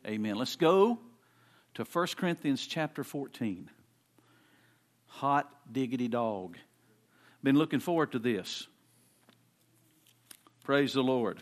Amen. Let's go to 1 Corinthians chapter 14. Hot diggity dog. Been looking forward to this. Praise the Lord.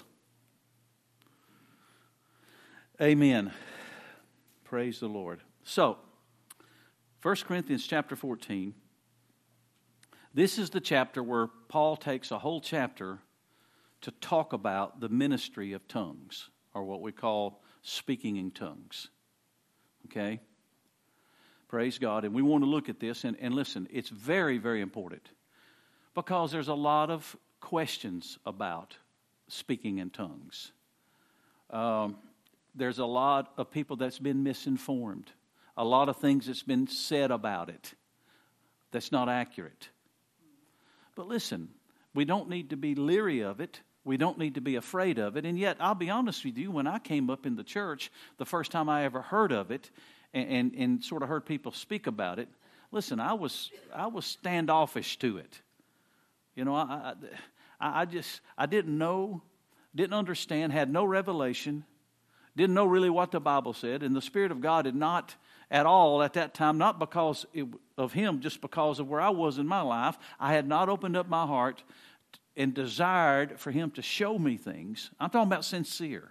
Amen. Praise the Lord. So, 1 Corinthians chapter 14. This is the chapter where Paul takes a whole chapter to talk about the ministry of tongues, or what we call speaking in tongues. Okay? Praise God. And we want to look at this, and listen, it's very, very important, because there's a lot of questions about speaking in tongues. There's a lot of people that's been misinformed. A lot of things that's been said about it that's not accurate. But listen, we don't need to be leery of it. We don't need to be afraid of it. And yet, I'll be honest with you, when I came up in the church, the first time I ever heard of it and sort of heard people speak about it, listen, I was standoffish to it. You know, I didn't know, didn't understand, had no revelation, didn't know really what the Bible said, and the Spirit of God had not at all at that time, not because of Him, just because of where I was in my life. I had not opened up my heart and desired for Him to show me things. I'm talking about sincere.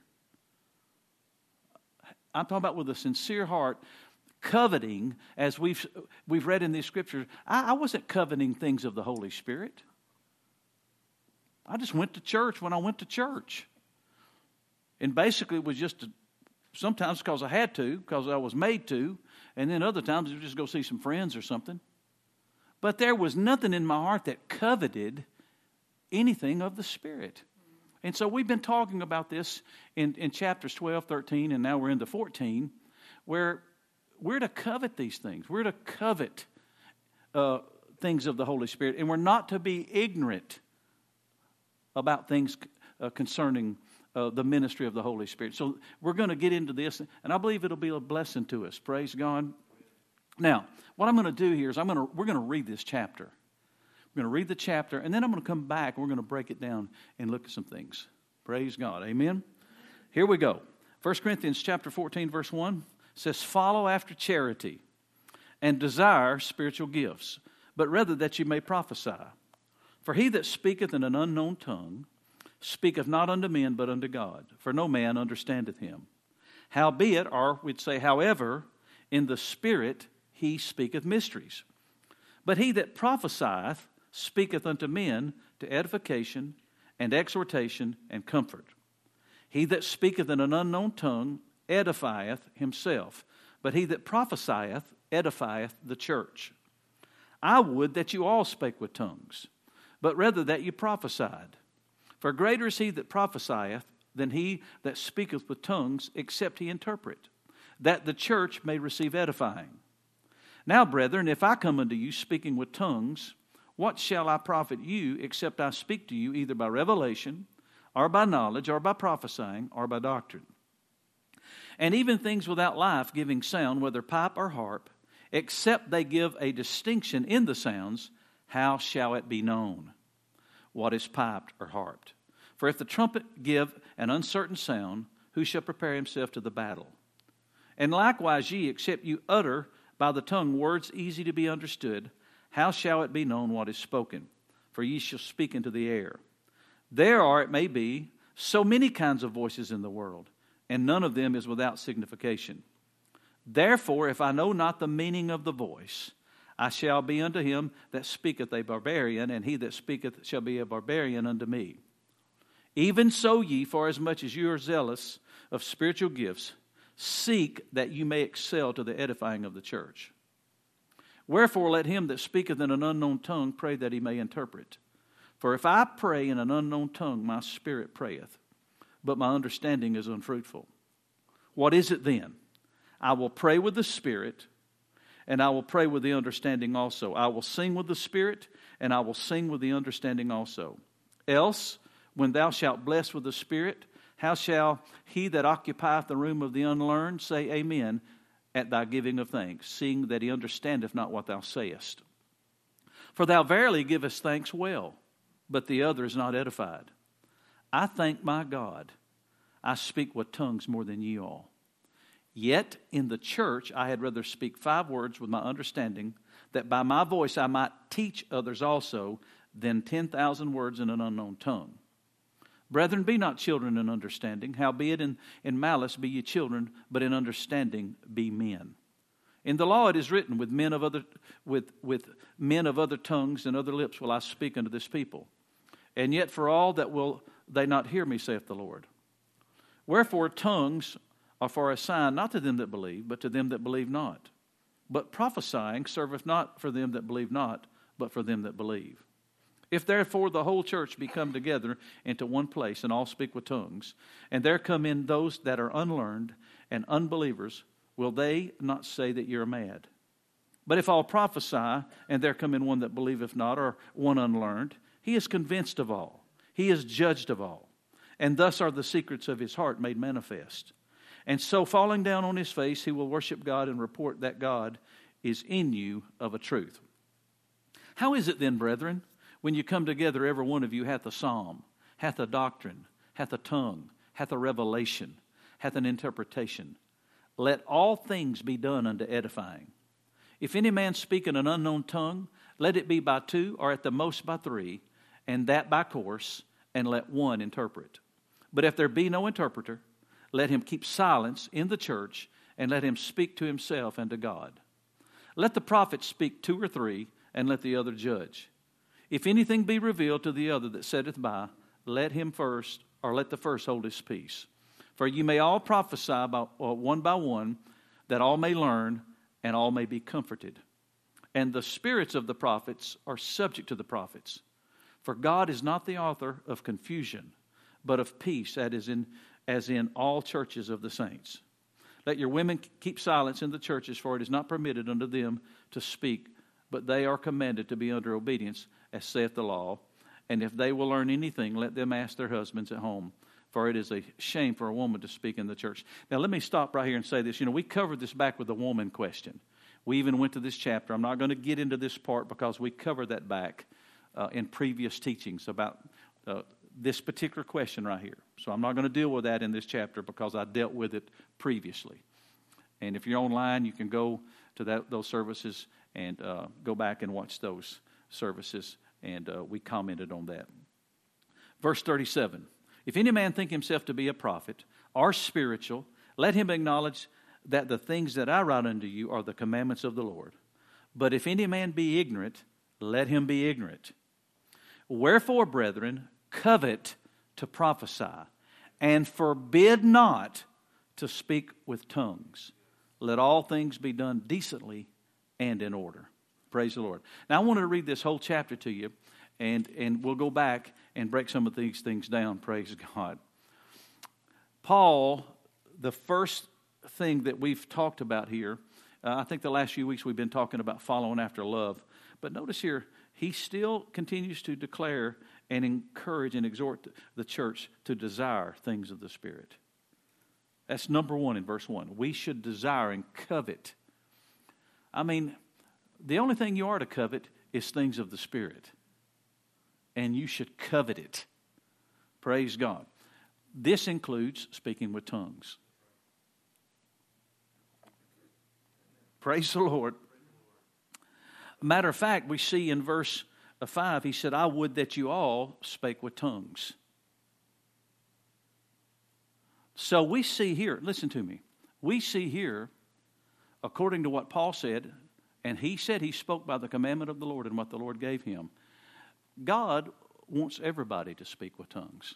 I'm talking about with a sincere heart, coveting, as we've read in these scriptures. I wasn't coveting things of the Holy Spirit. I just went to church when I went to church. And basically it was just sometimes because I had to, because I was made to, and then other times it was just go see some friends or something. But there was nothing in my heart that coveted anything of the Spirit. And so we've been talking about this in chapters 12, 13, and now we're into 14, where we're to covet these things. We're to covet things of the Holy Spirit, and we're not to be ignorant about things concerning the ministry of the Holy Spirit. So we're going to get into this, and I believe it'll be a blessing to us. Praise God. Now, what I'm going to do here is we're going to read this chapter. We're going to read the chapter, and then I'm going to come back, and we're going to break it down and look at some things. Praise God. Amen. Here we go. 1 Corinthians chapter 14, verse 1 says, "Follow after charity, and desire spiritual gifts, but rather that you may prophesy. For he that speaketh in an unknown tongue speaketh not unto men, but unto God. For no man understandeth him. Howbeit," or we'd say, however, "in the Spirit he speaketh mysteries. But he that prophesieth speaketh unto men to edification and exhortation and comfort. He that speaketh in an unknown tongue edifieth himself, but he that prophesieth edifieth the church. I would that you all spake with tongues, but rather that you prophesied. For greater is he that prophesieth than he that speaketh with tongues, except he interpret, that the church may receive edifying. Now, brethren, if I come unto you speaking with tongues, what shall I profit you, except I speak to you either by revelation, or by knowledge, or by prophesying, or by doctrine? And even things without life giving sound, whether pipe or harp, except they give a distinction in the sounds, how shall it be known what is piped or harped? For if the trumpet give an uncertain sound, who shall prepare himself to the battle? And likewise ye, except you utter by the tongue words easy to be understood, how shall it be known what is spoken? For ye shall speak into the air. There are, it may be, so many kinds of voices in the world, and none of them is without signification. Therefore, if I know not the meaning of the voice, I shall be unto him that speaketh a barbarian, and he that speaketh shall be a barbarian unto me. Even so ye, for as much as you are zealous of spiritual gifts, seek that you may excel to the edifying of the church. Wherefore let him that speaketh in an unknown tongue pray that he may interpret. For if I pray in an unknown tongue, my spirit prayeth, but my understanding is unfruitful. What is it then? I will pray with the Spirit, and I will pray with the understanding also. I will sing with the Spirit, and I will sing with the understanding also. Else, when thou shalt bless with the Spirit, how shall he that occupieth the room of the unlearned say amen at thy giving of thanks, seeing that he understandeth not what thou sayest? For thou verily givest thanks well, but the other is not edified. I thank my God, I speak with tongues more than ye all. Yet in the church I had rather speak 5 words with my understanding, that by my voice I might teach others also, than 10,000 words in an unknown tongue. Brethren, be not children in understanding, howbeit in malice be ye children, but in understanding be men. In the law it is written, with men of other tongues and other lips will I speak unto this people. And yet for all that will they not hear me, saith the Lord. Wherefore tongues are for a sign, not to them that believe, but to them that believe not. But prophesying serveth not for them that believe not, but for them that believe. If therefore the whole church be come together into one place, and all speak with tongues, and there come in those that are unlearned and unbelievers, will they not say that you're mad? But if all prophesy, and there come in one that believeth not, or one unlearned, he is convinced of all. He is judged of all. And thus are the secrets of his heart made manifest. And so falling down on his face, he will worship God and report that God is in you of a truth. How is it then, brethren, when you come together, every one of you hath a psalm, hath a doctrine, hath a tongue, hath a revelation, hath an interpretation? Let all things be done unto edifying. If any man speak in an unknown tongue, let it be by 2, or at the most by 3, and that by course, and let one interpret. But if there be no interpreter, let him keep silence in the church, and let him speak to himself and to God. Let the prophet speak 2 or 3, and let the other judge. If anything be revealed to the other that sitteth by, let him first, or let the first hold his peace. For you may all prophesy one by one, that all may learn, and all may be comforted. And the spirits of the prophets are subject to the prophets. For God is not the author of confusion, but of peace, as in all churches of the saints. Let your women keep silence in the churches, for it is not permitted unto them to speak, but they are commanded to be under obedience, as saith the law. And if they will learn anything, let them ask their husbands at home, for it is a shame for a woman to speak in the church. Now let me stop right here and say this. We covered this back with the woman question. We even went to this chapter. I'm not going to get into this part because we covered that back in previous teachings about this particular question right here. So I'm not going to deal with that in this chapter because I dealt with it previously. And if you're online, you can go to those services and go back and watch those services. And we commented on that. Verse 37. If any man think himself to be a prophet or spiritual, let him acknowledge that the things that I write unto you are the commandments of the Lord. But if any man be ignorant, let him be ignorant. Wherefore, brethren, covet to prophesy, and forbid not to speak with tongues. Let all things be done decently and in order. Praise the Lord. Now, I wanted to read this whole chapter to you, and we'll go back and break some of these things down. Praise God. Paul, the first thing that we've talked about here, I think the last few weeks we've been talking about following after love. But notice here, he still continues to declare and encourage and exhort the church to desire things of the Spirit. That's number 1 in verse 1. We should desire and covet. I mean, the only thing you are to covet is things of the Spirit. And you should covet it. Praise God. This includes speaking with tongues. Praise the Lord. Matter of fact, we see in verse 5, he said, I would that you all spake with tongues. So we see here, listen to me, we see here, according to what Paul said, and he said he spoke by the commandment of the Lord and what the Lord gave him. God wants everybody to speak with tongues.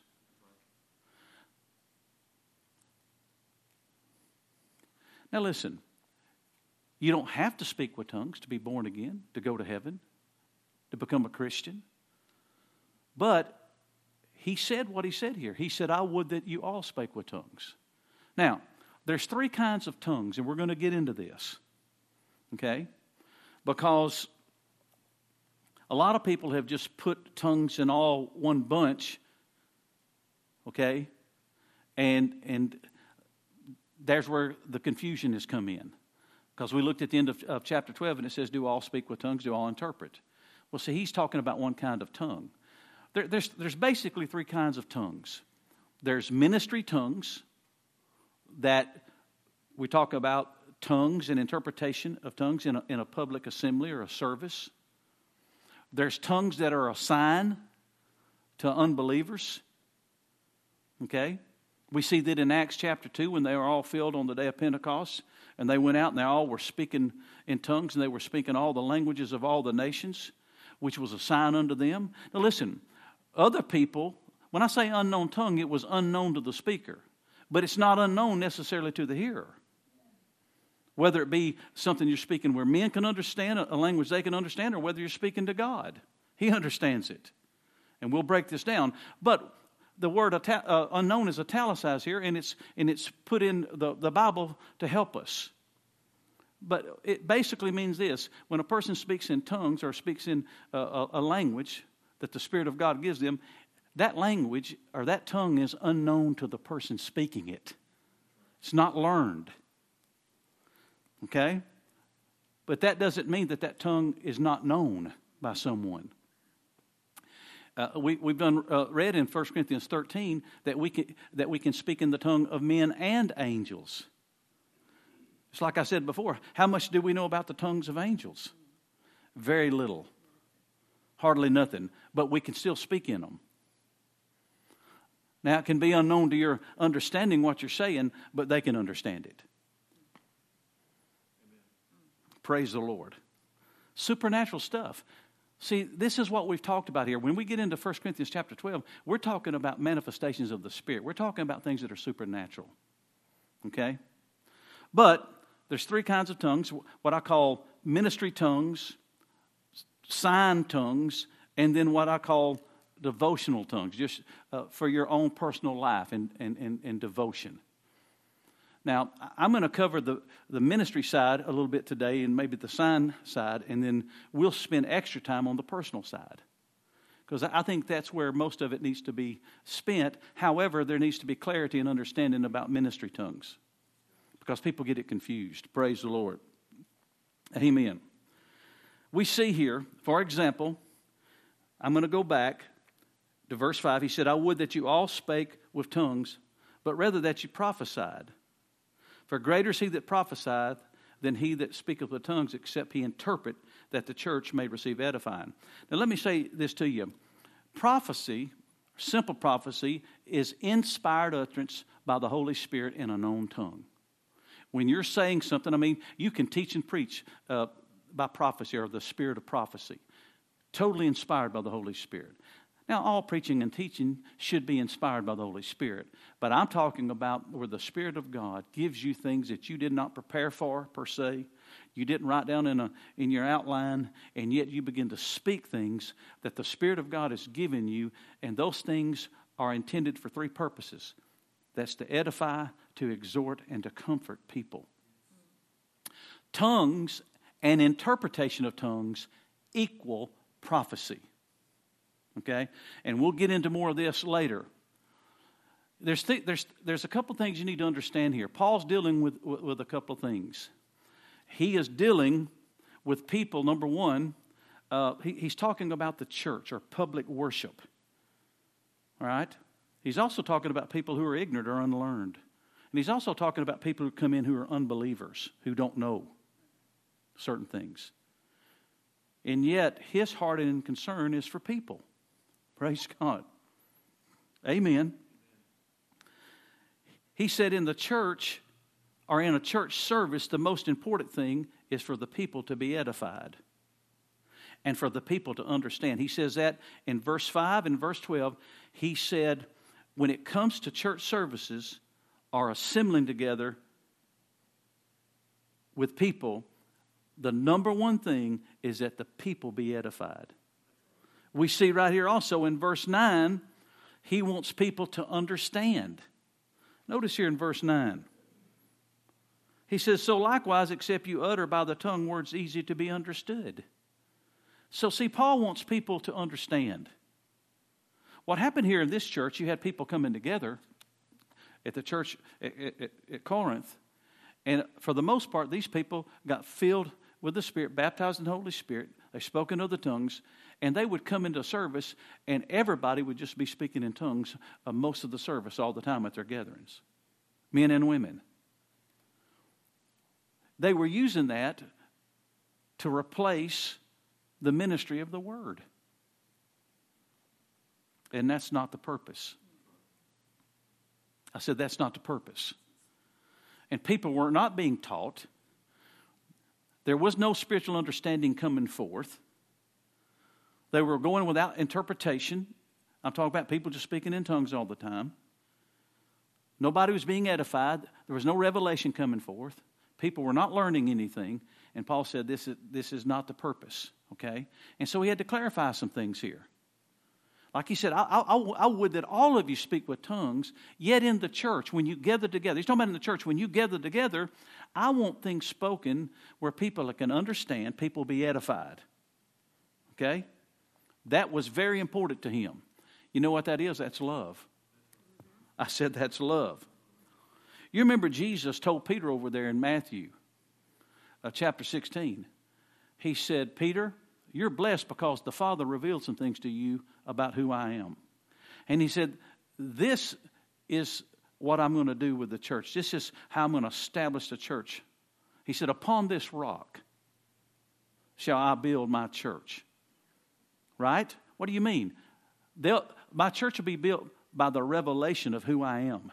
Now listen, you don't have to speak with tongues to be born again, to go to heaven, to become a Christian. But he said what he said here. He said, I would that you all spake with tongues. Now, there's 3 kinds of tongues, and we're going to get into this. Okay? Because a lot of people have just put tongues in all one bunch. Okay? And there's where the confusion has come in. Because we looked at the end of chapter 12, and it says, do all speak with tongues, do all interpret. Well, see, he's talking about one kind of tongue. There's basically 3 kinds of tongues. There's ministry tongues that We talk about tongues and interpretation of tongues in a public assembly or a service. There's tongues that are a sign to unbelievers. Okay? We see that in Acts chapter 2 when they were all filled on the day of Pentecost. And they went out and they all were speaking in tongues. And they were speaking all the languages of all the nations, which was a sign unto them. Now listen, other people, when I say unknown tongue, it was unknown to the speaker. But it's not unknown necessarily to the hearer. Whether it be something you're speaking where men can understand, a language they can understand, or whether you're speaking to God. He understands it. And we'll break this down. But the word unknown is italicized here, and it's put in the Bible to help us. But it basically means this. When a person speaks in tongues or speaks in a language that the Spirit of God gives them, that language or that tongue is unknown to the person speaking it. It's not learned. Okay? But that doesn't mean that tongue is not known by someone. We've done read in 1 Corinthians 13 that we can speak in the tongue of men and angels. It's like I said before, how much do we know about the tongues of angels? Very little. Hardly nothing. But we can still speak in them. Now, it can be unknown to your understanding what you're saying, but they can understand it. Praise the Lord. Supernatural stuff. See, this is what we've talked about here. When we get into 1 Corinthians chapter 12, we're talking about manifestations of the Spirit. We're talking about things that are supernatural. Okay? But there's three kinds of tongues, what I call ministry tongues, sign tongues, and then what I call devotional tongues, just for your own personal life and devotion. Now, I'm going to cover the ministry side a little bit today and maybe the sign side, and then we'll spend extra time on the personal side. Because I think that's where most of it needs to be spent. However, there needs to be clarity and understanding about ministry tongues. Because people get it confused. Praise the Lord. Amen. We see here, for example, I'm going to go back to verse 5. He said, I would that you all spake with tongues, but rather that you prophesied. For greater is he that prophesieth than he that speaketh with tongues, except he interpret, that the church may receive edifying. Now let me say this to you. Prophecy, simple prophecy, is inspired utterance by the Holy Spirit in a known tongue. When you're saying something, I mean, you can teach and preach by prophecy or the spirit of prophecy. Totally inspired by the Holy Spirit. Now, all preaching and teaching should be inspired by the Holy Spirit. But I'm talking about where the Spirit of God gives you things that you did not prepare for, per se. You didn't write down in your outline, and yet you begin to speak things that the Spirit of God has given you, and those things are intended for three purposes. That's to edify, to exhort, and to comfort people. Tongues and interpretation of tongues equal prophecy. Okay? And we'll get into more of this later. There's a couple things you need to understand here. Paul's dealing with a couple of things. He is dealing with people, number one, he's talking about the church or public worship. All right? He's also talking about people who are ignorant or unlearned. And he's also talking about people who come in who are unbelievers, who don't know certain things. And yet, his heart and concern is for people. Praise God. Amen. He said in the church, or in a church service, the most important thing is for the people to be edified and for the people to understand. He says that in verse 5 and verse 12. He said, when it comes to church services or assembling together with people, the number one thing is that the people be edified. We see right here also in verse 9, he wants people to understand. Notice here in verse 9. He says, so likewise, except you utter by the tongue words easy to be understood. So see, Paul wants people to understand. What happened here in this church, you had people coming together at the church at Corinth. And for the most part, these people got filled with the Spirit, baptized in the Holy Spirit. They spoke in other tongues. And they would come into service, and everybody would just be speaking in tongues most of the service all the time at their gatherings. Men and women. they were using that to replace the ministry of the Word. And that's not the purpose. I said that's not the purpose. And people were not being taught. There was no spiritual understanding coming forth. They were going without interpretation. I'm talking about people just speaking in tongues all the time. Nobody was being edified. There was no revelation coming forth. People were not learning anything. And Paul said this is not the purpose. Okay? And so he had to clarify some things here. Like he said, I would that all of you speak with tongues, yet in the church, when you gather together, he's talking about in the church, when you gather together, I want things spoken where people can understand, people be edified. Okay? That was very important to him. You know what that is? That's love. I said that's love. You remember Jesus told Peter over there in Matthew chapter 16. He said, Peter, you're blessed because the Father revealed some things to you about who I am. And he said, this is what I'm going to do with the church. This is how I'm going to establish the church. He said, upon this rock shall I build my church. Right? What do you mean? My church will be built by the revelation of who I am.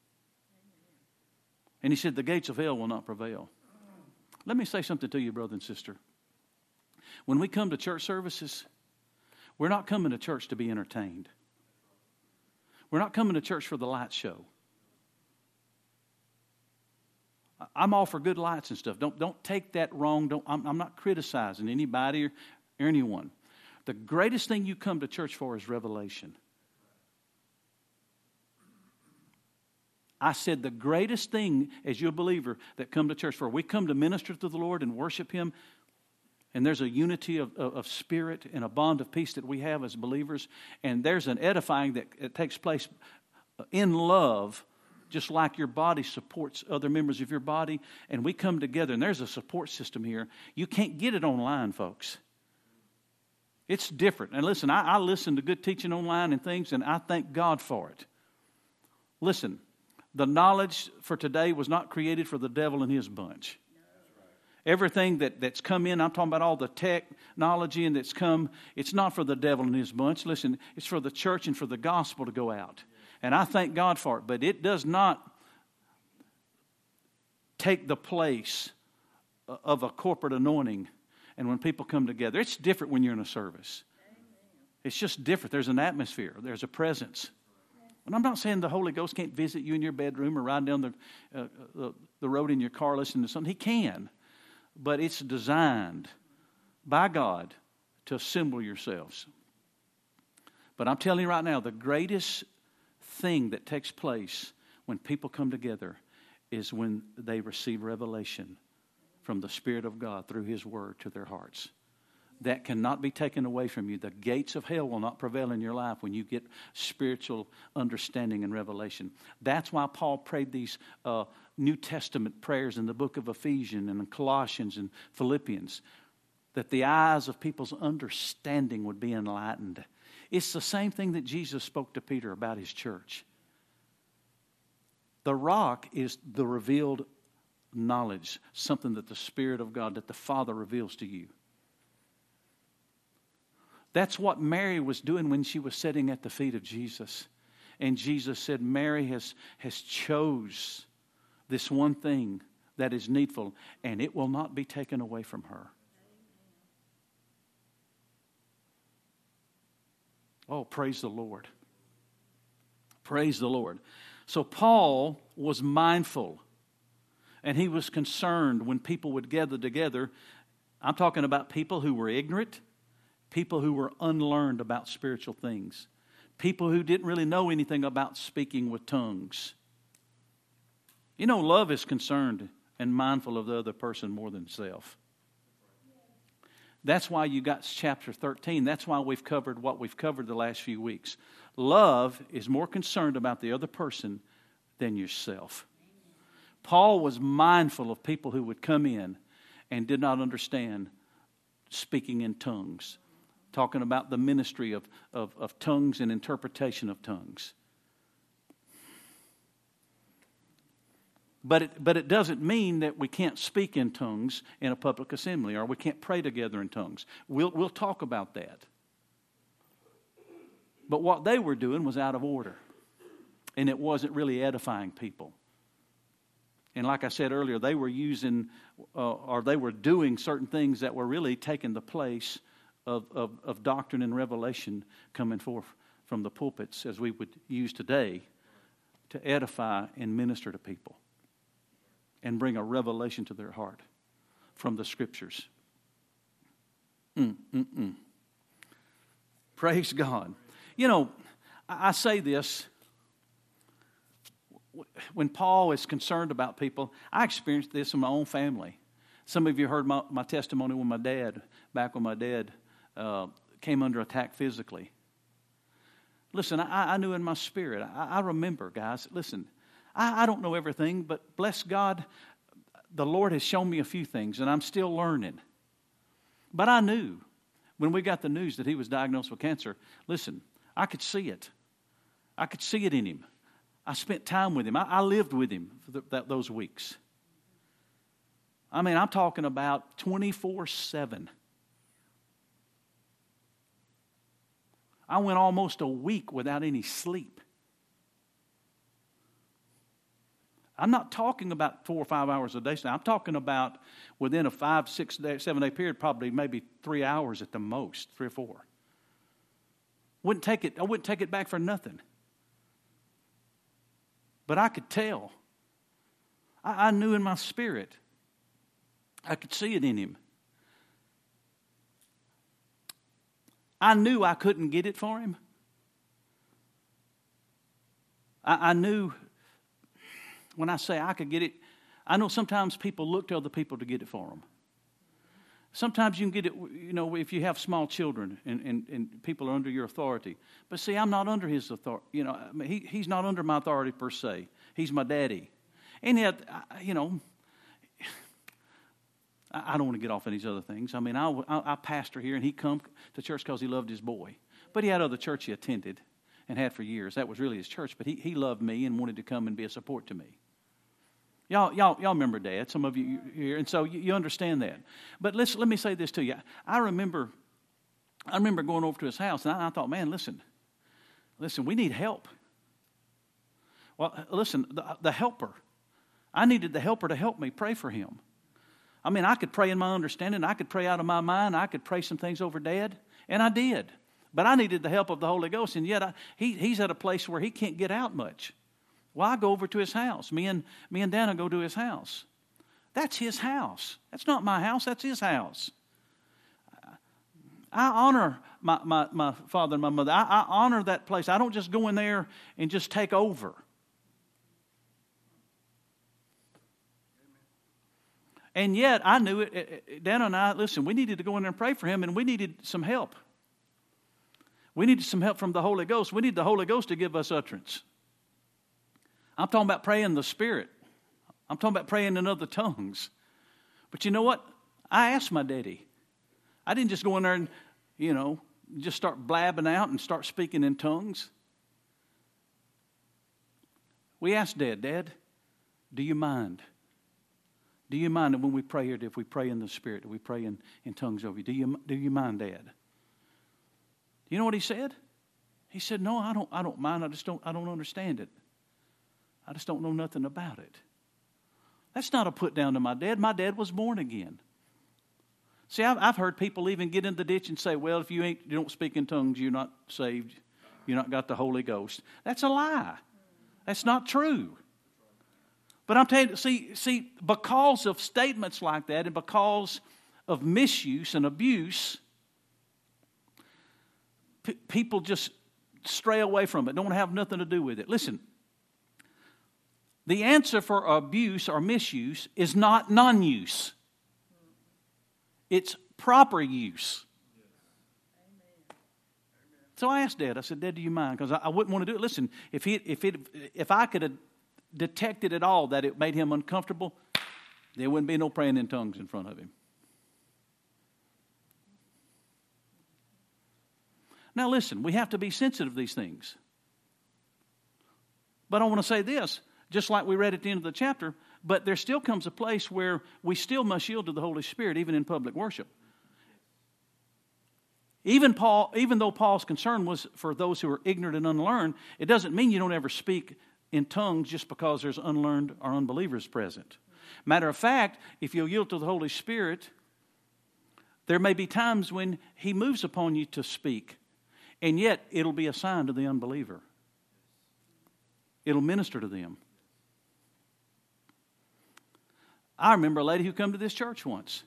And he said, the gates of hell will not prevail. Let me say something to you, brother and sister. When we come to church services, we're not coming to church to be entertained. We're not coming to church for the light show. I'm all for good lights and stuff. Don't take that wrong. I'm not criticizing anybody or anyone. The greatest thing you come to church for is revelation. I said the greatest thing as you're a believer that come to church for. We come to minister to the Lord and worship Him. And there's a unity of spirit and a bond of peace that we have as believers. And there's an edifying that takes place in love, just like your body supports other members of your body. And we come together, and there's a support system here. You can't get it online, folks. It's different. And listen, I listen to good teaching online and things, and I thank God for it. Listen, the knowledge for today was not created for the devil and his bunch. Everything that's come in, I'm talking about all the technology and that's come, it's not for the devil and his bunch. Listen, it's for the church and for the gospel to go out. And I thank God for it. But it does not take the place of a corporate anointing. And when people come together, it's different when you're in a service. It's just different. There's an atmosphere. There's a presence. And I'm not saying the Holy Ghost can't visit you in your bedroom or riding down the road in your car listening to something. He can. But it's designed by God to assemble yourselves. But I'm telling you right now, the greatest thing that takes place when people come together is when they receive revelation from the Spirit of God through His Word to their hearts. That cannot be taken away from you. The gates of hell will not prevail in your life when you get spiritual understanding and revelation. That's why Paul prayed these New Testament prayers in the book of Ephesians and in Colossians and Philippians, that the eyes of people's understanding would be enlightened. It's the same thing that Jesus spoke to Peter about His church. The rock is the revealed knowledge, something that the Spirit of God, that the Father reveals to you. That's what Mary was doing when she was sitting at the feet of Jesus. And Jesus said, Mary has chose this one thing that is needful, and it will not be taken away from her. Oh, praise the Lord. Praise the Lord. So Paul was mindful, and he was concerned when people would gather together. I'm talking about people who were ignorant, people who were unlearned about spiritual things, people who didn't really know anything about speaking with tongues. You know, love is concerned and mindful of the other person more than self. That's why you got chapter 13. That's why we've covered what we've covered the last few weeks. Love is more concerned about the other person than yourself. Paul was mindful of people who would come in and did not understand speaking in tongues, talking about the ministry of tongues and interpretation of tongues. But it doesn't mean that we can't speak in tongues in a public assembly, or we can't pray together in tongues. We'll talk about that. But what they were doing was out of order, and it wasn't really edifying people. And like I said earlier, they were using or they were doing certain things that were really taking the place of doctrine and revelation coming forth from the pulpits, as we would use today, to edify and minister to people and bring a revelation to their heart from the Scriptures. Praise God. You know, I say this, when Paul is concerned about people, I experienced this in my own family. Some of you heard my testimony when my dad came under attack physically. Listen, I knew in my spirit. I remember, guys, listen, I don't know everything, but bless God, the Lord has shown me a few things, and I'm still learning. But I knew when we got the news that he was diagnosed with cancer, listen, I could see it. I could see it in him. I spent time with him. I lived with him for those weeks. I mean, I'm talking about 24/7. I went almost a week without any sleep. I'm not talking about 4 or 5 hours a day. I'm talking about within a 5, 6, 7 day period, probably maybe 3 hours at the most, 3 or 4. I wouldn't take it back for nothing. But I could tell. I knew in my spirit. I could see it in him. I knew I couldn't get it for him. I knew, when I say I could get it, I know sometimes people look to other people to get it for them. Sometimes you can get it, you know, if you have small children and people are under your authority. But see, I'm not under his authority. You know, I mean, he's not under my authority per se. He's my daddy. And yet, you know, I don't want to get off on these other things. I mean, I pastor here, and he come to church because he loved his boy. But he had other church he attended and had for years. That was really his church. But he loved me and wanted to come and be a support to me. Y'all remember Dad, some of you here, and so you understand that. But let me say this to you. I remember going over to his house, and I thought, man, listen, we need help. Well, listen, the helper. I needed the helper to help me pray for him. I mean, I could pray in my understanding. I could pray out of my mind. I could pray some things over Dad, and I did. But I needed the help of the Holy Ghost, and yet he's at a place where he can't get out much. Well, I go over to his house. Me and Dana go to his house. That's his house. That's not my house. That's his house. I honor my father and my mother. I honor that place. I don't just go in there and just take over. And yet, I knew it. Dana and I, listen, we needed to go in there and pray for him, and we needed some help. We needed some help from the Holy Ghost. We need the Holy Ghost to give us utterance. I'm talking about praying in the Spirit. I'm talking about praying in other tongues. But you know what? I asked my daddy. I didn't just go in there and, you know, just start blabbing out and start speaking in tongues. We asked Dad, do you mind? Do you mind when we pray here, if we pray in the Spirit, do we pray in tongues over you? Do you mind, Dad? You know what he said? He said, no, I don't mind. I don't understand it. I just don't know nothing about it. That's not a put down to my dad. My dad was born again. See, I've heard people even get in the ditch and say, well, if you don't speak in tongues, you're not saved. You're not got the Holy Ghost. That's a lie. That's not true. But I'm telling you, see, because of statements like that and because of misuse and abuse, people just stray away from it, don't have nothing to do with it. Listen, the answer for abuse or misuse is not non-use. It's proper use. So I asked Dad, I said, Dad, do you mind? Because I wouldn't want to do it. Listen, if I could have detected at all that it made him uncomfortable, there wouldn't be no praying in tongues in front of him. Now listen, we have to be sensitive to these things. But I want to say this, just like we read at the end of the chapter, But there still comes a place where we still must yield to the Holy Spirit, even in public worship. Even though Paul's concern was for those who are ignorant and unlearned, it doesn't mean you don't ever speak in tongues just because there's unlearned or unbelievers present. Matter of fact, if you'll yield to the Holy Spirit, there may be times when He moves upon you to speak, and yet it'll be a sign to the unbeliever. It'll minister to them. I remember a lady who came to this church once.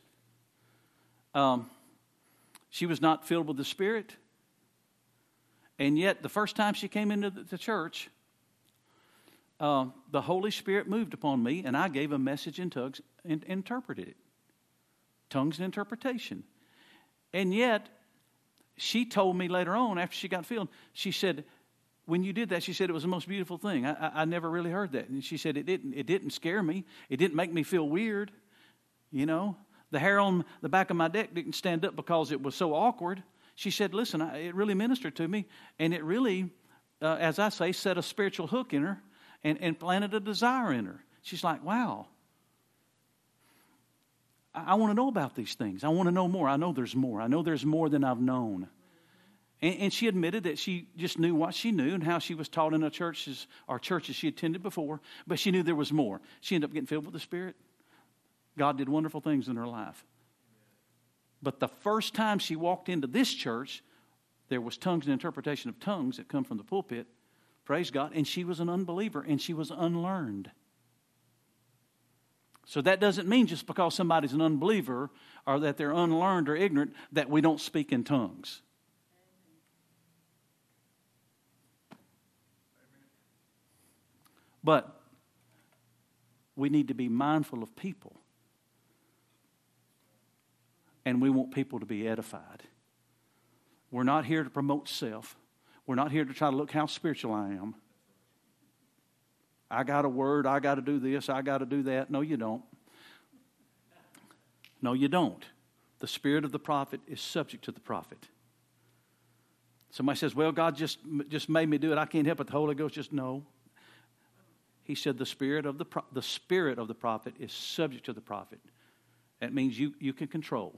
She was not filled with the Spirit, and yet the first time she came into the church, the Holy Spirit moved upon me, and I gave a message in tongues and interpreted it. Tongues and interpretation. And yet, she told me later on, after she got filled, she said, when you did that, she said it was the most beautiful thing. I never really heard that. And she said it didn't scare me. It didn't make me feel weird. You know, the hair on the back of my neck didn't stand up because it was so awkward. She said, listen, it really ministered to me. And it really, as I say, set a spiritual hook in her and planted a desire in her. She's like, wow. I want to know about these things. I want to know more. I know there's more. I know there's more than I've known. And she admitted that she just knew what she knew and how she was taught in churches she attended before, but she knew there was more. She ended up getting filled with the Spirit. God did wonderful things in her life. But the first time she walked into this church, there was tongues and interpretation of tongues that come from the pulpit. Praise God. And she was an unbeliever and she was unlearned. So that doesn't mean just because somebody's an unbeliever or that they're unlearned or ignorant that we don't speak in tongues. But we need to be mindful of people. And we want people to be edified. We're not here to promote self. We're not here to try to look how spiritual I am. I got a word, I got to do this, I got to do that. No, you don't. No, you don't. The spirit of the prophet is subject to the prophet. Somebody says, well, God just made me do it. I can't help it. The Holy Ghost just, no. He said the spirit of the prophet is subject to the prophet. That means you can control.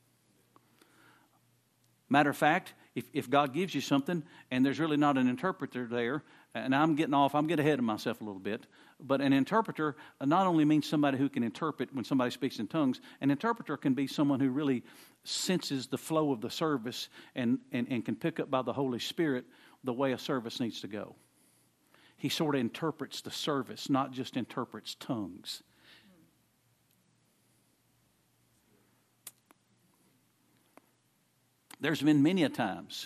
Matter of fact, if God gives you something and there's really not an interpreter there, and I'm getting ahead of myself a little bit, but an interpreter not only means somebody who can interpret when somebody speaks in tongues, an interpreter can be someone who really senses the flow of the service and can pick up by the Holy Spirit the way a service needs to go. He sort of interprets the service, not just interprets tongues. There's been many a times.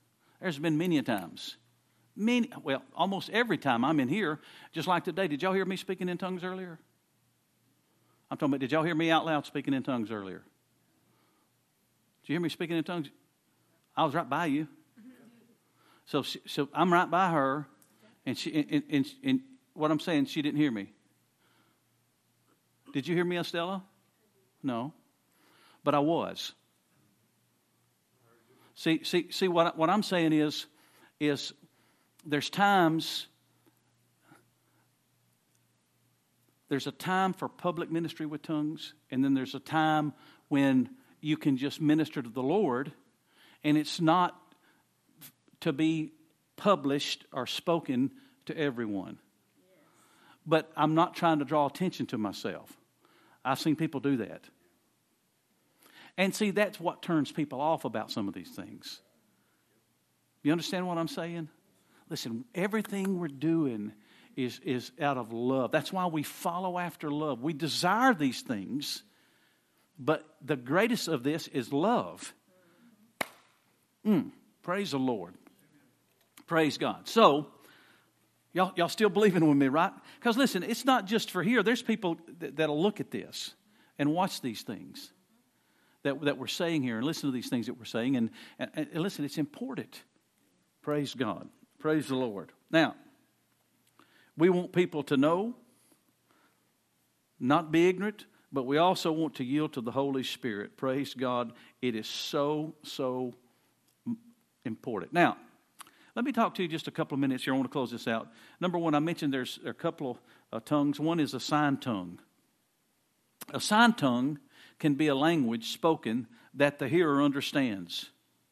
Almost every time I'm in here, just like today. Did y'all hear me speaking in tongues earlier? I'm talking about, did y'all hear me out loud speaking in tongues earlier? Did you hear me speaking in tongues? I was right by you. So I'm right by her, and and what I'm saying, she didn't hear me. Did you hear me, Estella? No. But I was. See what I'm saying is there's times, there's a time for public ministry with tongues, and then there's a time when you can just minister to the Lord, and it's not to be published or spoken to everyone. Yes. But I'm not trying to draw attention to myself. I've seen people do that. And see, that's what turns people off about some of these things. You understand what I'm saying? Listen, everything we're doing is out of love. That's why we follow after love. We desire these things, but the greatest of this is love. Praise the Lord. Praise God. So, y'all still believing with me, right? Because listen, it's not just for here. There's people that'll look at this and watch these things that we're saying here and listen to these things that we're saying. And listen, it's important. Praise God. Praise the Lord. Now, we want people to know, not be ignorant, but we also want to yield to the Holy Spirit. Praise God. It is so important. Now, let me talk to you just a couple of minutes here. I want to close this out. Number one, I mentioned there's a couple tongues. One is a sign tongue. A sign tongue can be a language spoken that the hearer understands.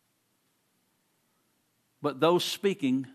But those speaking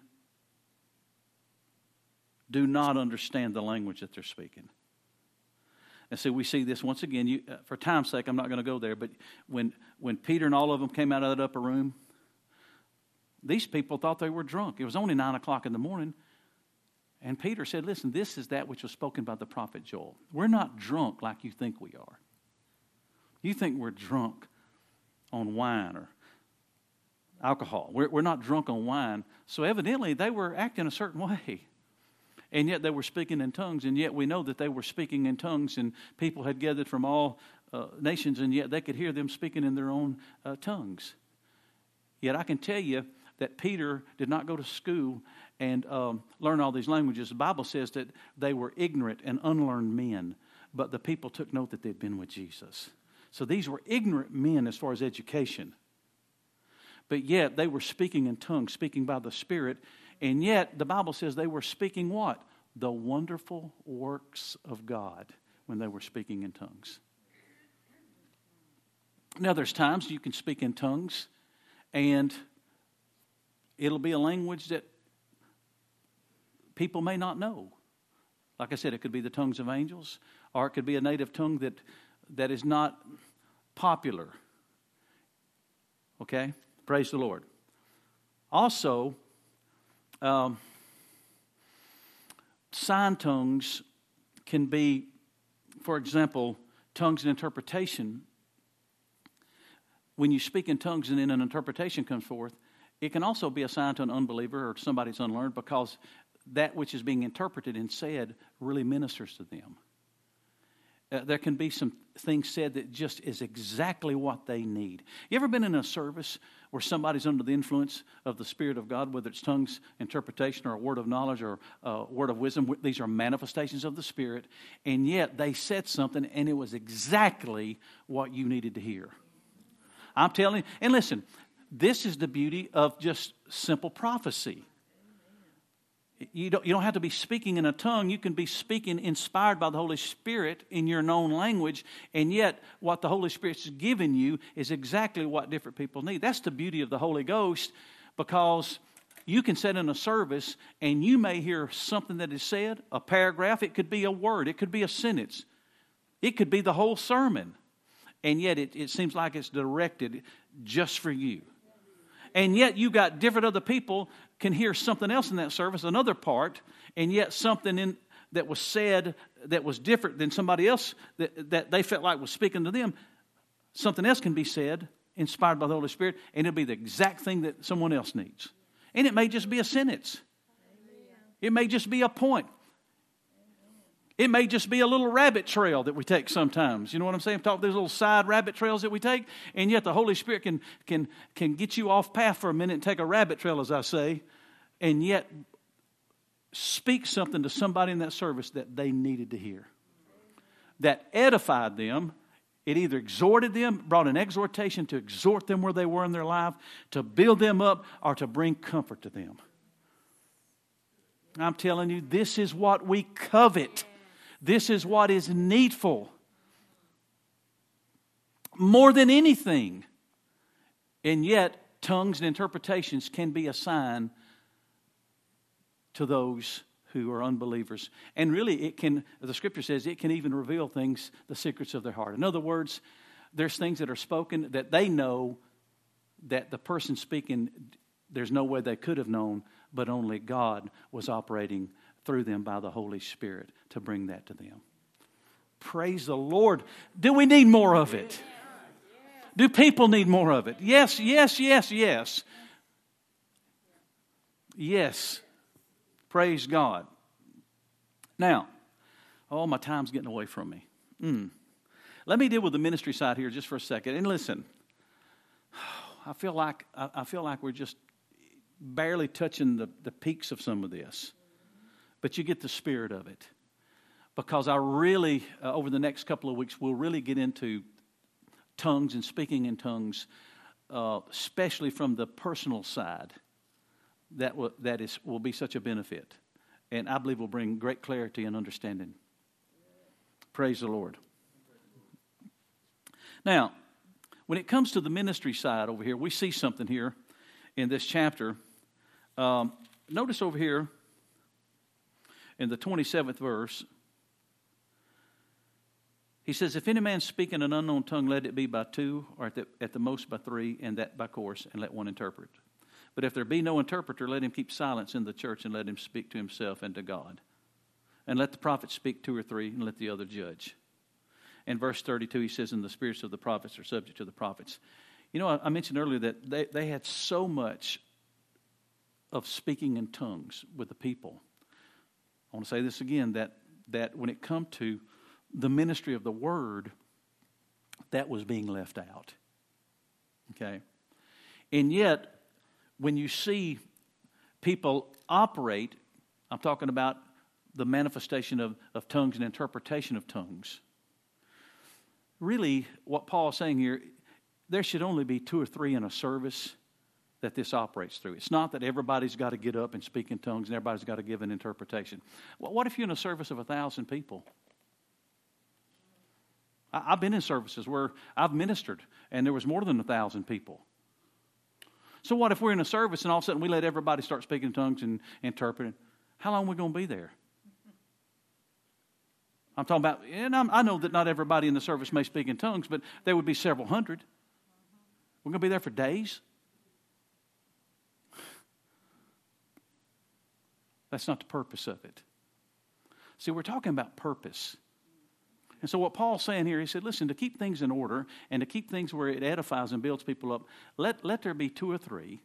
do not understand the language that they're speaking. And so we see this once again. For time's sake, I'm not going to go there. But when Peter and all of them came out of that upper room, these people thought they were drunk. It was only 9 o'clock in the morning. And Peter said, listen, this is that which was spoken by the prophet Joel. We're not drunk like you think we are. You think we're drunk on wine or alcohol. We're not drunk on wine. So evidently they were acting a certain way. And yet they were speaking in tongues. And yet we know that they were speaking in tongues. And people had gathered from all nations. And yet they could hear them speaking in their own tongues. Yet I can tell you that Peter did not go to school and learn all these languages. The Bible says that they were ignorant and unlearned men. But the people took note that they'd been with Jesus. So these were ignorant men as far as education. But yet they were speaking in tongues, speaking by the Spirit. And yet the Bible says they were speaking what? The wonderful works of God when they were speaking in tongues. Now there's times you can speak in tongues and it'll be a language that people may not know. Like I said, it could be the tongues of angels, or it could be a native tongue that is not popular. Okay? Praise the Lord. Also, sign tongues can be, for example, tongues and interpretation. When you speak in tongues and then an interpretation comes forth, it can also be a sign to an unbeliever or to somebody who's unlearned, because that which is being interpreted and said really ministers to them. There can be some things said that just is exactly what they need. You ever been in a service where somebody's under the influence of the Spirit of God, whether it's tongues, interpretation, or a word of knowledge, or a word of wisdom? These are manifestations of the Spirit, and yet they said something and it was exactly what you needed to hear. I'm telling you, and listen, this is the beauty of just simple prophecy. You don't have to be speaking in a tongue. You can be speaking inspired by the Holy Spirit in your known language, and yet what the Holy Spirit's given you is exactly what different people need. That's the beauty of the Holy Ghost, because you can sit in a service and you may hear something that is said, a paragraph. It could be a word. It could be a sentence. It could be the whole sermon, and yet it seems like it's directed just for you. And yet you got different other people can hear something else in that service, another part, and yet something that was said that was different than somebody else that they felt like was speaking to them. Something else can be said, inspired by the Holy Spirit, and it'll be the exact thing that someone else needs. And it may just be a sentence. It may just be a point. It may just be a little rabbit trail that we take sometimes. You know what I'm saying? Talk these little side rabbit trails that we take, and yet the Holy Spirit can get you off path for a minute and take a rabbit trail, as I say, and yet speak something to somebody in that service that they needed to hear. That edified them. It either exhorted them, brought an exhortation to exhort them where they were in their life, to build them up, or to bring comfort to them. I'm telling you, this is what we covet. This is what is needful. More than anything. And yet, tongues and interpretations can be a sign to those who are unbelievers. And really, it can, the Scripture says, it can even reveal things, the secrets of their heart. In other words, there's things that are spoken that they know that the person speaking, there's no way they could have known, but only God was operating through them by the Holy Spirit to bring that to them. Praise the Lord. Do we need more of it? Do people need more of it? Yes, yes, yes, yes. Yes. Praise God. Now, my time's getting away from me. Let me deal with the ministry side here just for a second. And listen, I feel like we're just barely touching the peaks of some of this. But you get the spirit of it. Because I really, over the next couple of weeks, we'll really get into tongues and speaking in tongues, especially from the personal side. That will be such a benefit. And I believe will bring great clarity and understanding. Praise the Lord. Now, when it comes to the ministry side over here, we see something here in this chapter. Notice over here in the 27th verse, he says, if any man speak in an unknown tongue, let it be by two, or at the most by three, and that by course, and let one interpret. But if there be no interpreter, let him keep silence in the church, and let him speak to himself and to God. And let the prophet speak two or three, and let the other judge. In verse 32, he says, and the spirits of the prophets are subject to the prophets. You know, I mentioned earlier that they had so much of speaking in tongues with the people. I want to say this again, that when it come to the ministry of the word, that was being left out. Okay? And yet, when you see people operate, I'm talking about the manifestation of tongues and interpretation of tongues. Really, what Paul is saying here, there should only be two or three in a service that this operates through. It's not that everybody's got to get up and speak in tongues and everybody's got to give an interpretation. Well, what if you're in a service of 1,000 people? I've been in services where I've ministered and there was more than 1,000 people. So what if we're in a service and all of a sudden we let everybody start speaking in tongues and interpreting? How long are we going to be there? I'm talking about, and I know that not everybody in the service may speak in tongues, but there would be several hundred. We're going to be there for days. That's not the purpose of it. See, we're talking about purpose. And so what Paul's saying here, he said, listen, to keep things in order and to keep things where it edifies and builds people up, let there be two or three,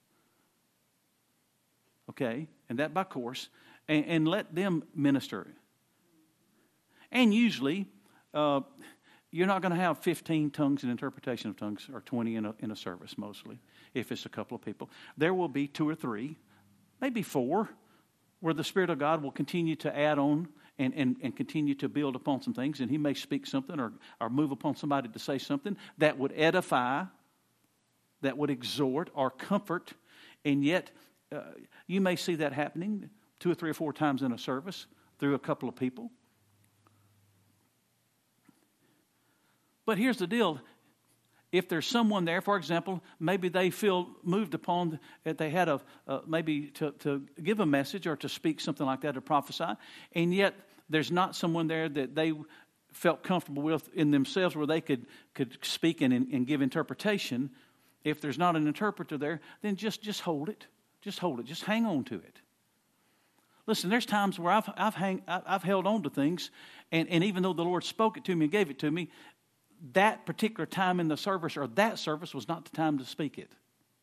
okay, and that by course, and let them minister. And usually, you're not going to have 15 tongues and interpretation of tongues, or 20 in a service mostly, if it's a couple of people. There will be two or three, maybe four, where the Spirit of God will continue to add on and continue to build upon some things, and He may speak something or move upon somebody to say something that would edify, that would exhort or comfort, and yet you may see that happening 2 or 3 or 4 times in a service through a couple of people. But here's the deal. If there's someone there, for example, maybe they feel moved upon that they had maybe to give a message or to speak something like that, to prophesy, and yet there's not someone there that they felt comfortable with in themselves where they could speak and give interpretation. If there's not an interpreter there, then just hold it. Just hold it. Just hang on to it. Listen, there's times where I've held on to things, and even though the Lord spoke it to me and gave it to me, that particular time in the service or that service was not the time to speak it.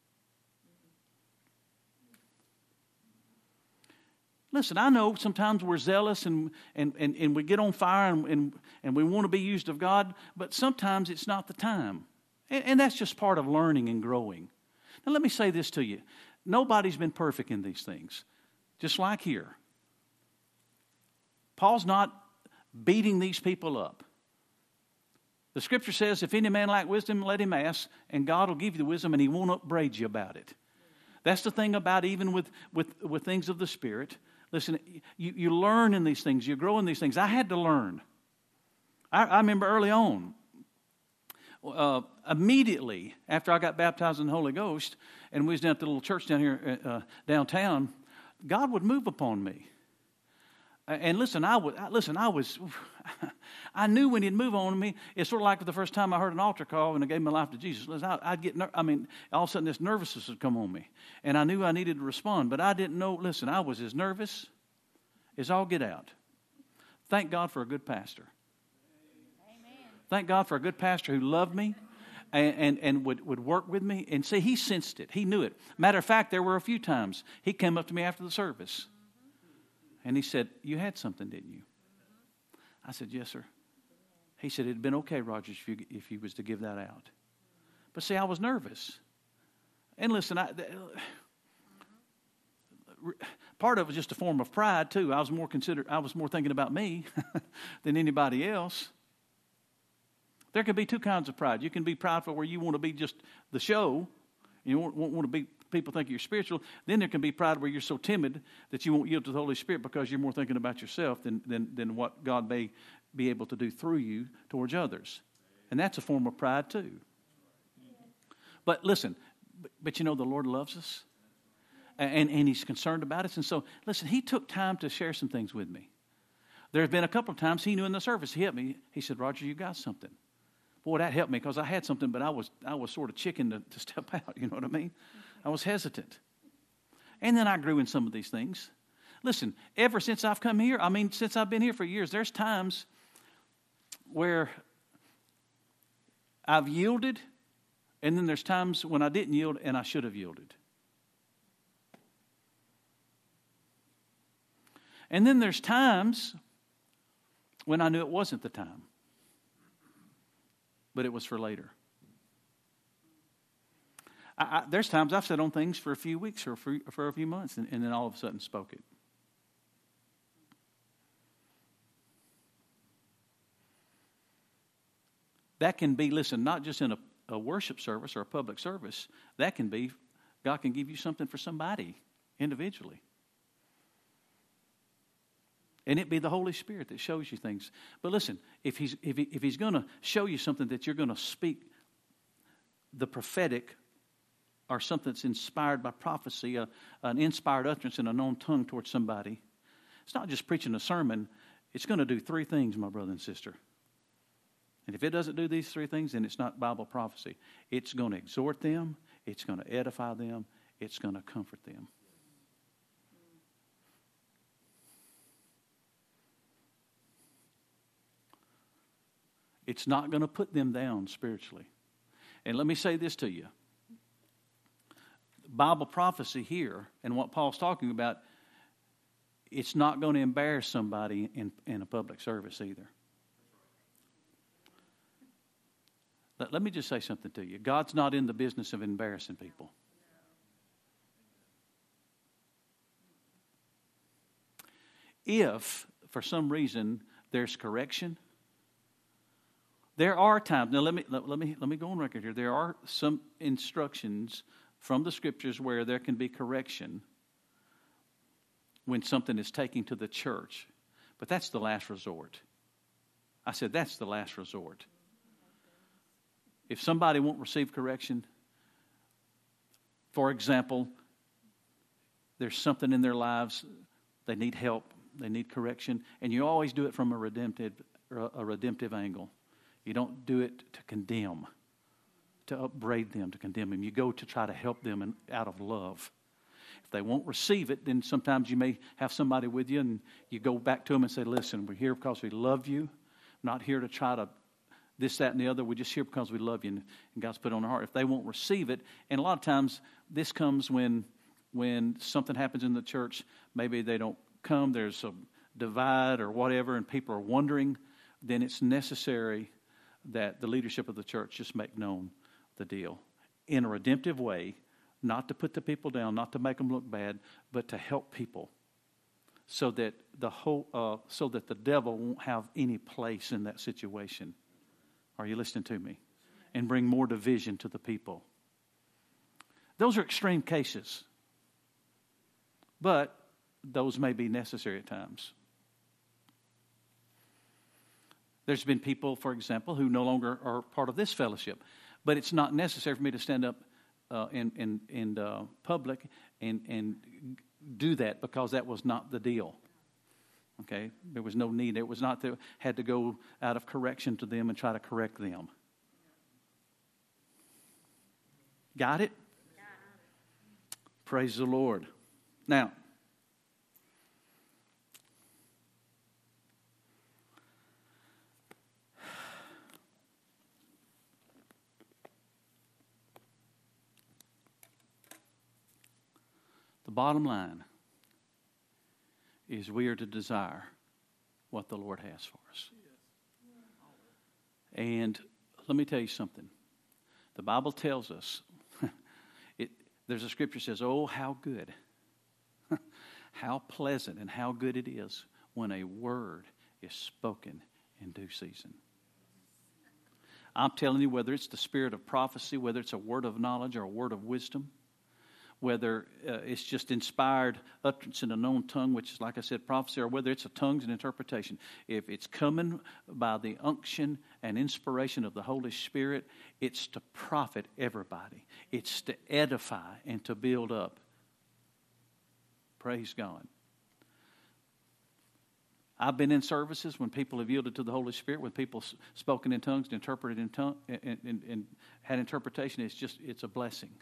Listen, I know sometimes we're zealous and we get on fire and we want to be used of God, but sometimes it's not the time. And that's just part of learning and growing. Now let me say this to you. Nobody's been perfect in these things. Just like here. Paul's not beating these people up. The Scripture says, if any man lack wisdom, let him ask, and God will give you the wisdom, and He won't upbraid you about it. That's the thing about even with things of the Spirit. Listen, you learn in these things. You grow in these things. I had to learn. I remember early on, immediately after I got baptized in the Holy Ghost, and we was down at the little church down here downtown, God would move upon me. And listen, I knew when He'd move on me. It's sort of like the first time I heard an altar call and I gave my life to Jesus. Listen, I'd get, all of a sudden this nervousness would come on me. And I knew I needed to respond, but I didn't know. Listen, I was as nervous as all get out. Thank God for a good pastor. Amen. Thank God for a good pastor who loved me and would work with me. And see, he sensed it. He knew it. Matter of fact, there were a few times he came up to me after the service. And he said, you had something, didn't you? I said, yes, sir. He said, it'd been okay, Rogers, if you was to give that out. But see, I was nervous. And listen, part of it was just a form of pride, too. I was more thinking about me than anybody else. There can be two kinds of pride. You can be prideful where you want to be just the show. You want to be people think you're spiritual. Then there can be pride where you're so timid that you won't yield to the Holy Spirit because you're more thinking about yourself than what God may be able to do through you towards others. And that's a form of pride too. But listen, but you know the Lord loves us. And He's concerned about us. And so, listen, He took time to share some things with me. There have been a couple of times He knew in the service, He helped me. He said, Roger, you got something. Boy, that helped me because I had something, but I was sort of chicken to step out. You know what I mean? I was hesitant. And then I grew in some of these things. Listen, ever since I've come here, since I've been here for years, there's times where I've yielded, and then there's times when I didn't yield and I should have yielded. And then there's times when I knew it wasn't the time, but it was for later. There's times I've sat on things for a few weeks or for a few months and then all of a sudden spoke it. That can be, listen, not just in a worship service or a public service. That can be, God can give you something for somebody individually. And it be the Holy Spirit that shows you things. But listen, if he's going to show you something that you're going to speak the prophetic or something that's inspired by prophecy, an inspired utterance in a known tongue towards somebody, it's not just preaching a sermon. It's going to do three things, my brother and sister. And if it doesn't do these three things, then it's not Bible prophecy. It's going to exhort them. It's going to edify them. It's going to comfort them. It's not going to put them down spiritually. And let me say this to you. Bible prophecy here and what Paul's talking about, it's not going to embarrass somebody in a public service either. Let me just say something to you. God's not in the business of embarrassing people. If, for some reason, there's correction, there are times. Now let me go on record here. There are some instructions from the Scriptures where there can be correction when something is taken to the church, but that's the last resort. I said that's the last resort. If somebody won't receive correction, for example, there's something in their lives, they need help, they need correction, and you always do it from a redemptive angle. You don't do it to condemn, to upbraid them, to condemn them. You go to try to help them out of love. If they won't receive it, then sometimes you may have somebody with you and you go back to them and say, listen, we're here because we love you. We're not here to try to this, that, and the other. We're just here because we love you and God's put it on our heart. If they won't receive it, and a lot of times this comes when something happens in the church, maybe they don't come, there's a divide or whatever, and people are wondering, then it's necessary that the leadership of the church just make known the deal in a redemptive way, not to put the people down, not to make them look bad, but to help people so that the devil won't have any place in that situation. Are you listening to me? And bring more division to the people. Those are extreme cases, but those may be necessary at times. There's been people, for example, who no longer are part of this fellowship, but it's not necessary for me to stand up in public and do that because that was not the deal. Okay, there was no need. It was not that had to go out of correction to them and try to correct them. Got it? Praise the Lord. Now, the bottom line is we are to desire what the Lord has for us. And let me tell you something. The Bible tells us, there's a scripture that says, oh, how good, how pleasant and how good it is when a word is spoken in due season. I'm telling you, whether it's the spirit of prophecy, whether it's a word of knowledge or a word of wisdom, whether it's just inspired utterance in a known tongue, which is, like I said, prophecy, or whether it's a tongues and interpretation. If it's coming by the unction and inspiration of the Holy Spirit, it's to profit everybody. It's to edify and to build up. Praise God. I've been in services when people have yielded to the Holy Spirit, when people spoken in tongues and interpreted in tongue and had interpretation. It's a blessing.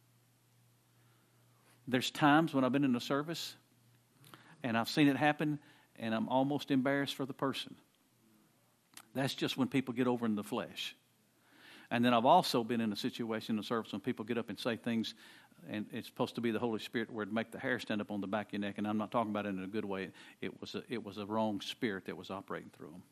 There's times when I've been in a service and I've seen it happen and I'm almost embarrassed for the person. That's just when people get over in the flesh. And then I've also been in a situation in a service when people get up and say things, and it's supposed to be the Holy Spirit where it'd make the hair stand up on the back of your neck, and I'm not talking about it in a good way. It was a wrong spirit that was operating through them.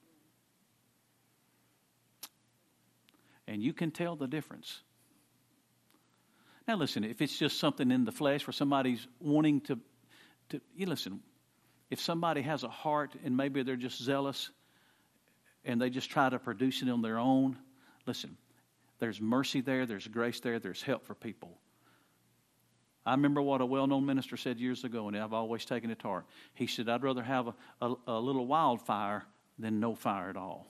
And you can tell the difference. Now listen, if it's just something in the flesh where somebody's wanting to you listen, if somebody has a heart and maybe they're just zealous and they just try to produce it on their own, listen, there's mercy there, there's grace there, there's help for people. I remember what a well-known minister said years ago, and I've always taken it to heart. He said, I'd rather have a little wildfire than no fire at all.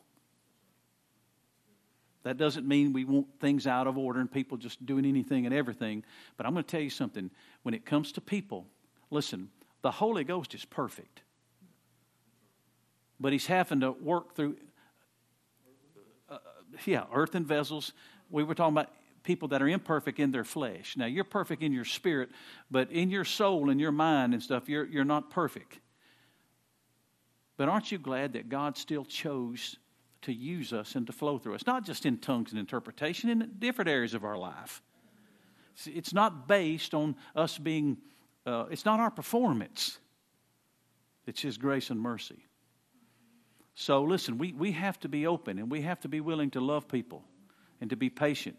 That doesn't mean we want things out of order and people just doing anything and everything. But I'm going to tell you something. When it comes to people, listen, the Holy Ghost is perfect. But He's having to work through, earthen vessels. We were talking about people that are imperfect in their flesh. Now, you're perfect in your spirit, but in your soul and your mind and stuff, you're not perfect. But aren't you glad that God still chose to use us and to flow through us? Not just in tongues and interpretation, in different areas of our life. It's not based on us being, it's not our performance. It's His grace and mercy. So listen, we have to be open and we have to be willing to love people and to be patient.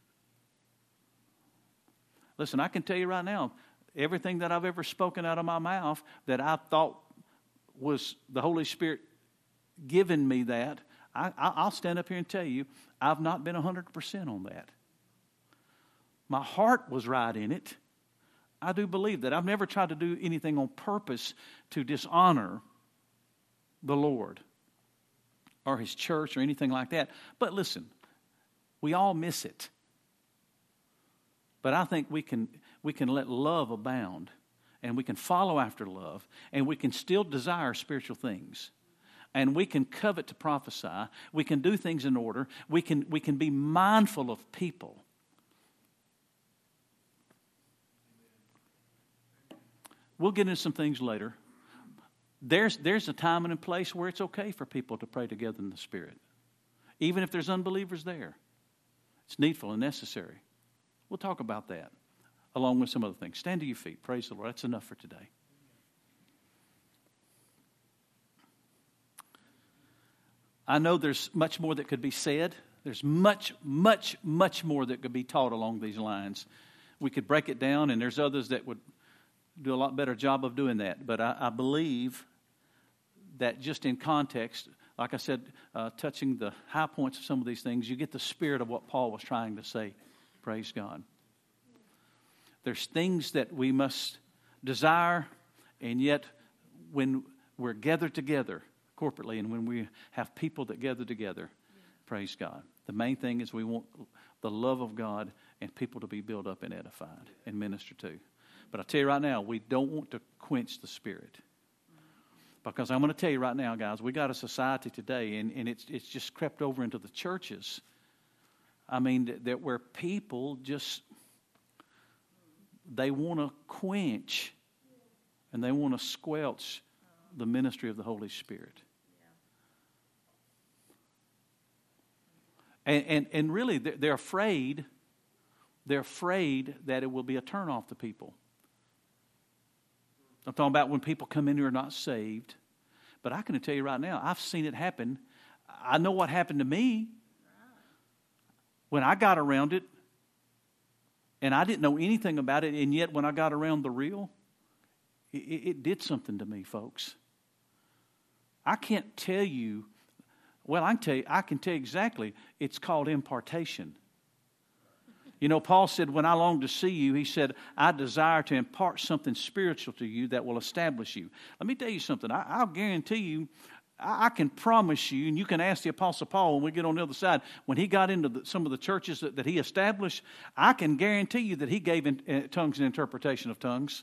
Listen, I can tell you right now, everything that I've ever spoken out of my mouth that I thought was the Holy Spirit giving me that, I'll stand up here and tell you, I've not been 100% on that. My heart was right in it. I do believe that. I've never tried to do anything on purpose to dishonor the Lord or His church or anything like that. But listen, we all miss it. But I think we can let love abound, and we can follow after love, and we can still desire spiritual things. And we can covet to prophesy. We can do things in order. We can be mindful of people. We'll get into some things later. There's a time and a place where it's okay for people to pray together in the Spirit. Even if there's unbelievers there. It's needful and necessary. We'll talk about that along with some other things. Stand to your feet. Praise the Lord. That's enough for today. I know there's much more that could be said. There's much, much, much more that could be taught along these lines. We could break it down, and there's others that would do a lot better job of doing that. But I believe that just in context, like I said, touching the high points of some of these things, you get the spirit of what Paul was trying to say. Praise God. There's things that we must desire, and yet when we're gathered together corporately and when we have people that gather together, praise God. The main thing is we want the love of God and people to be built up and edified and ministered to. But I tell you right now, we don't want to quench the Spirit. Because I'm going to tell you right now, guys, we got a society today, and it's just crept over into the churches. I mean, that where people just, they want to quench and they want to squelch the ministry of the Holy Spirit. And really, they're afraid that it will be a turnoff to people. I'm talking about when people come in who are not saved. But I can tell you right now, I've seen it happen. I know what happened to me when I got around it. And I didn't know anything about it. And yet when I got around the real, it did something to me, folks. I can't tell you. Well, I can tell you exactly. It's called impartation. You know, Paul said, when I long to see you, he said, I desire to impart something spiritual to you that will establish you. Let me tell you something. I'll guarantee you, I can promise you, and you can ask the Apostle Paul when we get on the other side, when he got into some of the churches that he established, I can guarantee you that he gave tongues and interpretation of tongues.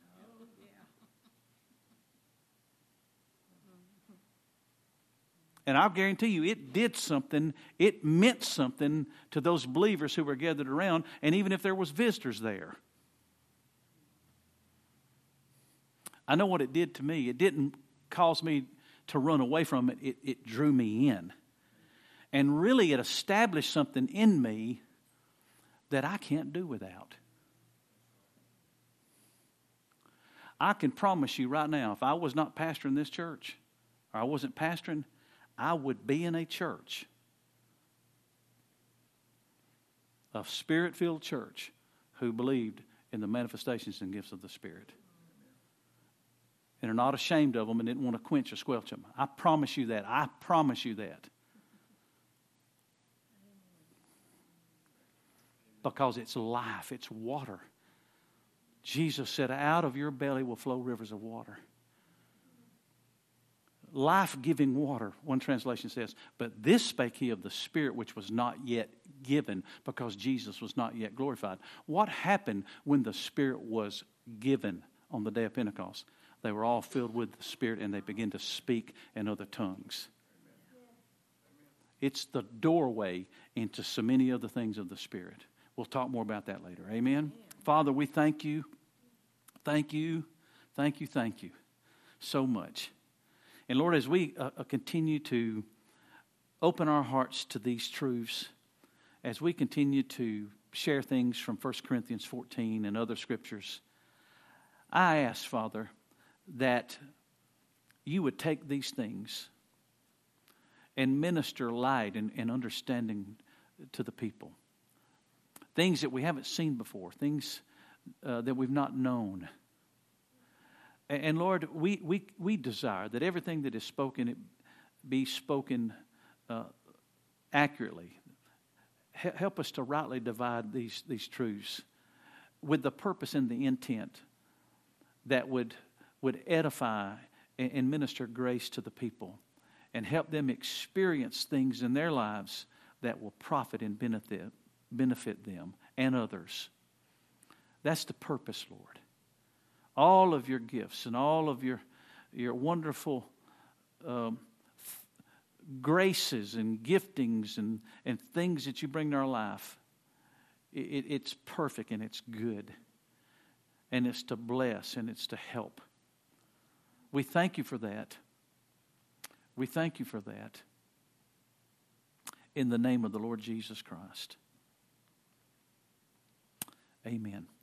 And I'll guarantee you it did something, it meant something to those believers who were gathered around, and even if there was visitors there. I know what it did to me. It didn't cause me to run away from it. It drew me in. And really it established something in me that I can't do without. I can promise you right now, if I was not pastoring this church, or I wasn't pastoring, I would be in a church, a Spirit-filled church, who believed in the manifestations and gifts of the Spirit. And are not ashamed of them and didn't want to quench or squelch them. I promise you that. I promise you that. Because it's life. It's water. Jesus said, out of your belly will flow rivers of water. Life-giving water, one translation says. But this spake he of the Spirit which was not yet given, because Jesus was not yet glorified. What happened when the Spirit was given on the day of Pentecost? They were all filled with the Spirit and they began to speak in other tongues. It's the doorway into so many other things of the Spirit. We'll talk more about that later. Amen? Father, we thank you. Thank you. Thank you. Thank you so much. And Lord, as we continue to open our hearts to these truths, as we continue to share things from 1 Corinthians 14 and other scriptures, I ask, Father, that you would take these things and minister light and understanding to the people. Things that we haven't seen before, things that we've not known. And Lord, we desire that everything that is spoken, it be spoken accurately. Help us to rightly divide these truths with the purpose and the intent that would edify and minister grace to the people and help them experience things in their lives that will profit and benefit them and others. That's the purpose, Lord. All of your gifts and all of your wonderful graces and giftings and things that you bring to our life, it's perfect and it's good. And it's to bless and it's to help. We thank you for that. We thank you for that. In the name of the Lord Jesus Christ. Amen.